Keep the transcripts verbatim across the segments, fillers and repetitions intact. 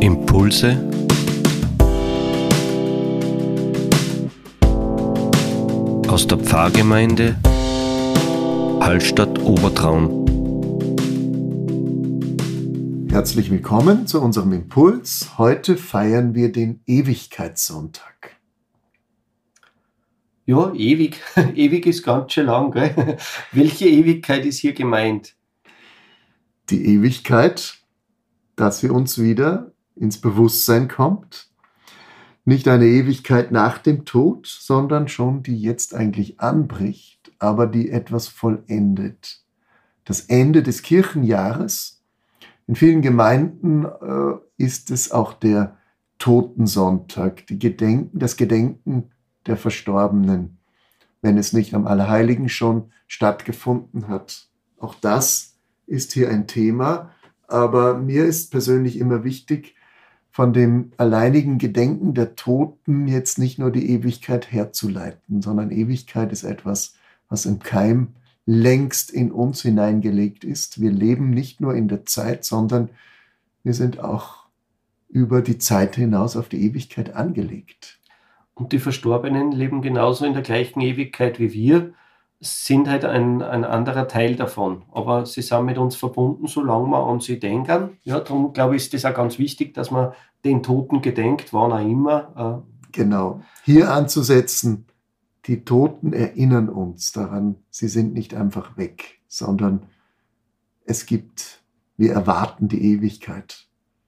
Impulse aus der Pfarrgemeinde Hallstatt Obertraun. Herzlich willkommen zu unserem Impuls. Heute feiern wir den Ewigkeitssonntag. Ja, ewig. Ewig ist ganz schön lang, gell? Welche Ewigkeit ist hier gemeint? Die Ewigkeit, dass sie uns wieder ins Bewusstsein kommt. Nicht eine Ewigkeit nach dem Tod, sondern schon die jetzt eigentlich anbricht, aber die etwas vollendet. Das Ende des Kirchenjahres. In vielen Gemeinden äh, ist es auch der Totensonntag, die Gedenken, das Gedenken der Verstorbenen, wenn es nicht am Allerheiligen schon stattgefunden hat. Auch das ist hier ein Thema, aber mir ist persönlich immer wichtig, von dem alleinigen Gedenken der Toten jetzt nicht nur die Ewigkeit herzuleiten, sondern Ewigkeit ist etwas, was im Keim längst in uns hineingelegt ist. Wir leben nicht nur in der Zeit, sondern wir sind auch über die Zeit hinaus auf die Ewigkeit angelegt. Und die Verstorbenen leben genauso in der gleichen Ewigkeit wie wir, sind halt ein, ein anderer Teil davon. Aber sie sind mit uns verbunden, solange wir an sie denken. Ja, darum glaube ich, ist das auch ganz wichtig, dass man den Toten gedenkt, wann auch immer. Genau. Hier anzusetzen, die Toten erinnern uns daran, sie sind nicht einfach weg, sondern es gibt, wir erwarten die Ewigkeit.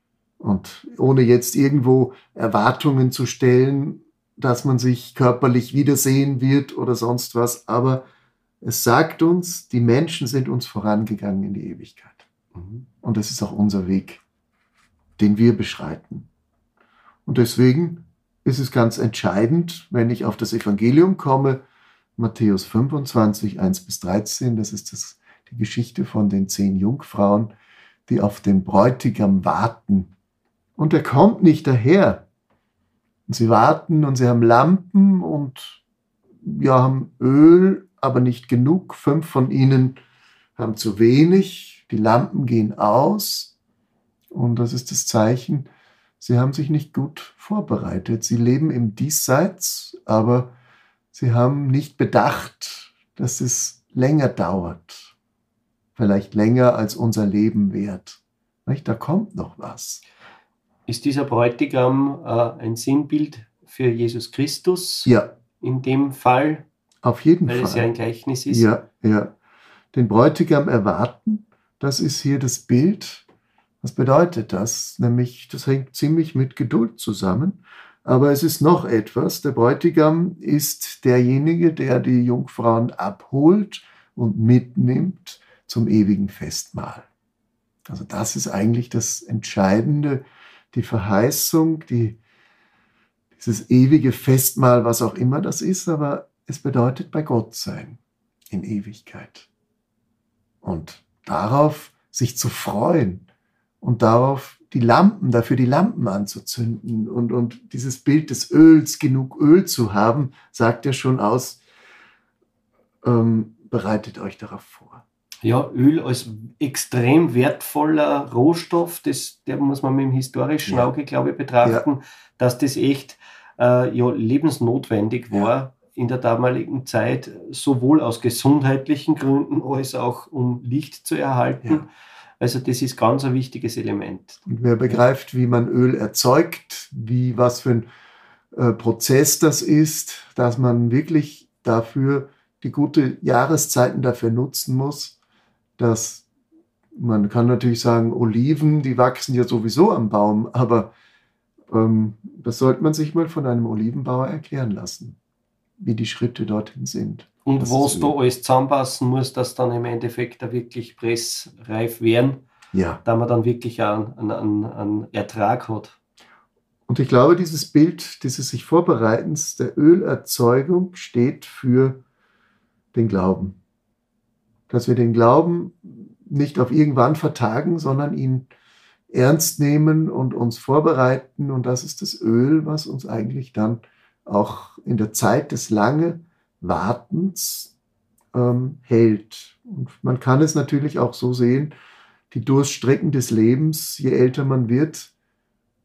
Und ohne jetzt irgendwo Erwartungen zu stellen, dass man sich körperlich wiedersehen wird oder sonst was, aber es sagt uns, die Menschen sind uns vorangegangen in die Ewigkeit. Mhm. Und das ist auch unser Weg, den wir beschreiten. Und deswegen ist es ganz entscheidend, wenn ich auf das Evangelium komme, Matthäus fünfundzwanzig, eins bis dreizehn, das ist das, die Geschichte von den zehn Jungfrauen, die auf den Bräutigam warten. Und er kommt nicht daher. Und sie warten und sie haben Lampen und ja, haben Öl, aber nicht genug. Fünf von ihnen haben zu wenig. Die Lampen gehen aus. Und das ist das Zeichen, sie haben sich nicht gut vorbereitet. Sie leben im Diesseits, aber sie haben nicht bedacht, dass es länger dauert. Vielleicht länger als unser Leben währt. Da kommt noch was. Ist dieser Bräutigam äh, ein Sinnbild für Jesus Christus? Ja. In dem Fall? Auf jeden Weil Fall. Weil es ja ein Gleichnis ist? Ja, ja. Den Bräutigam erwarten, das ist hier das Bild. Was bedeutet das? Nämlich, das hängt ziemlich mit Geduld zusammen. Aber es ist noch etwas. Der Bräutigam ist derjenige, der die Jungfrauen abholt und mitnimmt zum ewigen Festmahl. Also das ist eigentlich das Entscheidende, die Verheißung, die, dieses ewige Festmahl, was auch immer das ist, aber es bedeutet bei Gott sein in Ewigkeit. Und darauf sich zu freuen und darauf die Lampen, dafür die Lampen anzuzünden und, und dieses Bild des Öls, genug Öl zu haben, sagt ja schon aus, ähm, bereitet euch darauf vor. Ja, Öl als extrem wertvoller Rohstoff, das der muss man mit dem historischen Ja. Auge, glaube ich, betrachten, ja. dass das echt äh, ja, lebensnotwendig war ja. in der damaligen Zeit, sowohl aus gesundheitlichen Gründen als auch um Licht zu erhalten. Ja. Also das ist ganz ein wichtiges Element. Und wer begreift, wie man Öl erzeugt, wie was für ein äh, Prozess das ist, dass man wirklich dafür die gute Jahreszeiten dafür nutzen muss, dass man kann natürlich sagen, Oliven, die wachsen ja sowieso am Baum, aber ähm, das sollte man sich mal von einem Olivenbauer erklären lassen, wie die Schritte dorthin sind. Und das was da alles zusammenpassen muss, dass dann im Endeffekt da wirklich pressreif werden, ja. da man dann wirklich einen, einen, einen Ertrag hat. Und ich glaube, dieses Bild dieses sich Vorbereitens der Ölerzeugung steht für den Glauben. Dass wir den Glauben nicht auf irgendwann vertagen, sondern ihn ernst nehmen und uns vorbereiten. Und das ist das Öl, was uns eigentlich dann auch in der Zeit des langen Wartens ähm, hält. Und man kann es natürlich auch so sehen, die Durststrecken des Lebens, je älter man wird,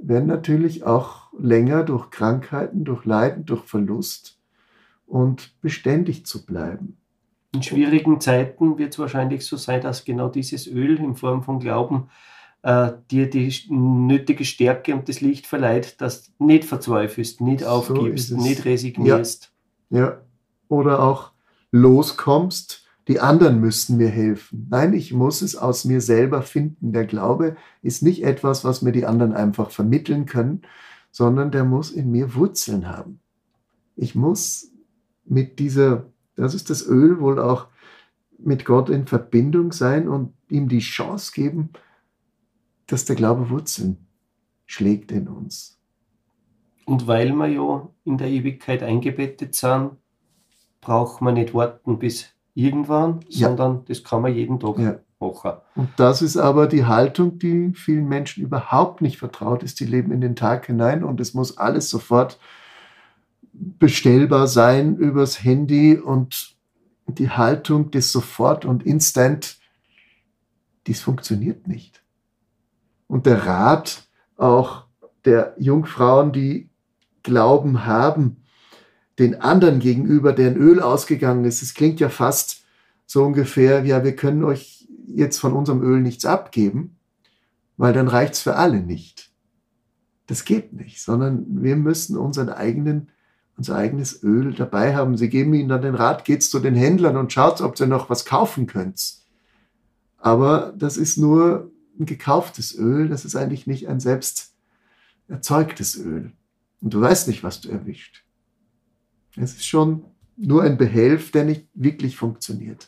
werden natürlich auch länger durch Krankheiten, durch Leiden, durch Verlust und beständig zu bleiben. In schwierigen Zeiten wird es wahrscheinlich so sein, dass genau dieses Öl in Form von Glauben äh, dir die nötige Stärke und das Licht verleiht, dass du nicht verzweifelst, nicht So aufgibst, ist es. nicht resignierst. Ja. Oder auch loskommst, die anderen müssten mir helfen. Nein, ich muss es aus mir selber finden. Der Glaube ist nicht etwas, was mir die anderen einfach vermitteln können, sondern der muss in mir Wurzeln haben. Ich muss mit dieser, das ist das Öl, wohl auch mit Gott in Verbindung sein und ihm die Chance geben, dass der Glaube Wurzeln schlägt in uns. Und weil wir ja in der Ewigkeit eingebettet sind, braucht man nicht warten bis irgendwann, Ja. sondern das kann man jeden Tag Ja. machen. Und das ist aber die Haltung, die vielen Menschen überhaupt nicht vertraut ist. Die leben in den Tag hinein und es muss alles sofort bestellbar sein übers Handy, und die Haltung des Sofort und Instant, dies funktioniert nicht. Und der Rat auch der Jungfrauen, die Glauben haben, den anderen gegenüber, deren Öl ausgegangen ist, es klingt ja fast so ungefähr, ja, wir können euch jetzt von unserem Öl nichts abgeben, weil dann reicht es für alle nicht. Das geht nicht, sondern wir müssen unseren eigenen, unser eigenes Öl dabei haben. Sie geben ihnen dann den Rat, geht's zu den Händlern und schaut, ob ihr noch was kaufen könnt. Aber das ist nur ein gekauftes Öl, das ist eigentlich nicht ein selbst erzeugtes Öl. Und du weißt nicht, was du erwischt. Es ist schon nur ein Behelf, der nicht wirklich funktioniert.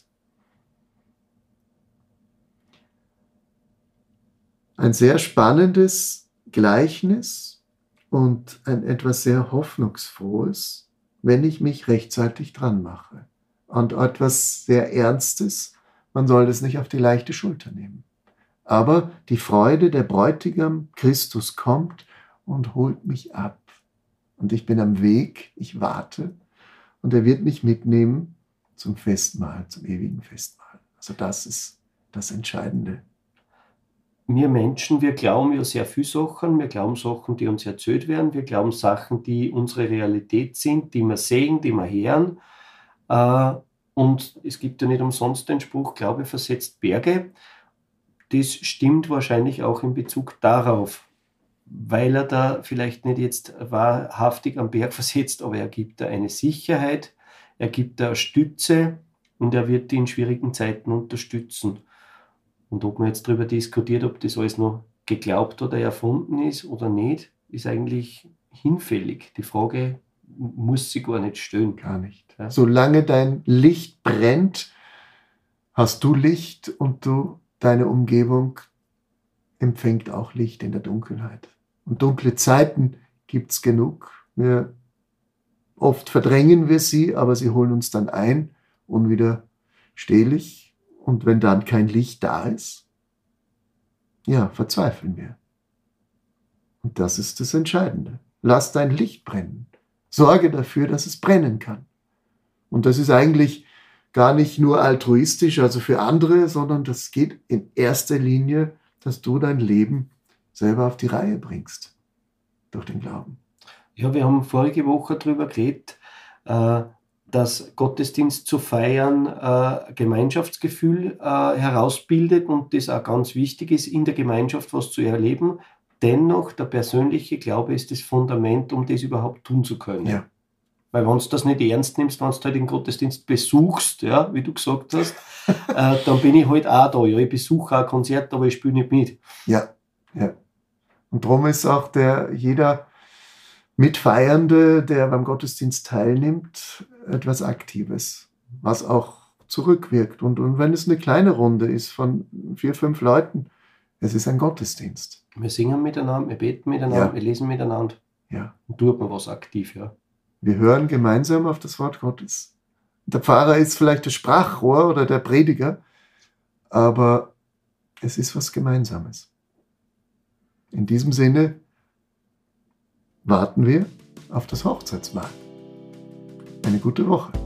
Ein sehr spannendes Gleichnis und ein etwas sehr hoffnungsfrohes, wenn ich mich rechtzeitig dran mache. Und etwas sehr Ernstes, man soll das nicht auf die leichte Schulter nehmen. Aber die Freude, der Bräutigam Christus kommt und holt mich ab. Und ich bin am Weg, ich warte, und er wird mich mitnehmen zum Festmahl, zum ewigen Festmahl. Also das ist das Entscheidende. Wir Menschen, wir glauben ja sehr viel Sachen. Wir glauben Sachen, die uns erzählt werden. Wir glauben Sachen, die unsere Realität sind, die wir sehen, die wir hören. Äh, und es gibt ja nicht umsonst den Spruch, Glaube versetzt Berge. Das stimmt wahrscheinlich auch in Bezug darauf, weil er da vielleicht nicht jetzt wahrhaftig am Berg versetzt, aber er gibt da eine Sicherheit, er gibt da eine Stütze und er wird die in schwierigen Zeiten unterstützen. Und ob man jetzt darüber diskutiert, ob das alles noch geglaubt oder erfunden ist oder nicht, ist eigentlich hinfällig. Die Frage muss sich gar nicht stellen. Gar nicht. Ja. Solange dein Licht brennt, hast du Licht, und du, deine Umgebung empfängt auch Licht in der Dunkelheit. Und dunkle Zeiten gibt es genug. Wir, oft verdrängen wir sie, aber sie holen uns dann ein, unwiderstehlich. Und wenn dann kein Licht da ist, ja, verzweifeln wir. Und das ist das Entscheidende. Lass dein Licht brennen. Sorge dafür, dass es brennen kann. Und das ist eigentlich gar nicht nur altruistisch, also für andere, sondern das geht in erster Linie, dass du dein Leben selber auf die Reihe bringst. Durch den Glauben. Ja, wir haben vorige Woche darüber geredet, äh, dass Gottesdienst zu feiern äh, Gemeinschaftsgefühl äh, herausbildet und das auch ganz wichtig ist, in der Gemeinschaft was zu erleben. Dennoch, der persönliche Glaube ist das Fundament, um das überhaupt tun zu können. Ja. Weil wenn du das nicht ernst nimmst, wenn du halt den Gottesdienst besuchst, ja, wie du gesagt hast, äh, dann bin ich halt auch da. Ja, ich besuche auch ein Konzert, aber ich spiele nicht mit. Ja, ja. Und darum ist auch der, jeder Mitfeiernde, der beim Gottesdienst teilnimmt, etwas Aktives, was auch zurückwirkt. Und, und wenn es eine kleine Runde ist von vier, fünf Leuten, es ist ein Gottesdienst. Wir singen miteinander, wir beten miteinander, Ja. wir lesen miteinander. Ja. Und tut man was aktiv, ja. Wir hören gemeinsam auf das Wort Gottes. Der Pfarrer ist vielleicht das Sprachrohr oder der Prediger, aber es ist was Gemeinsames. In diesem Sinne warten wir auf das Hochzeitsmahl. Eine gute Woche.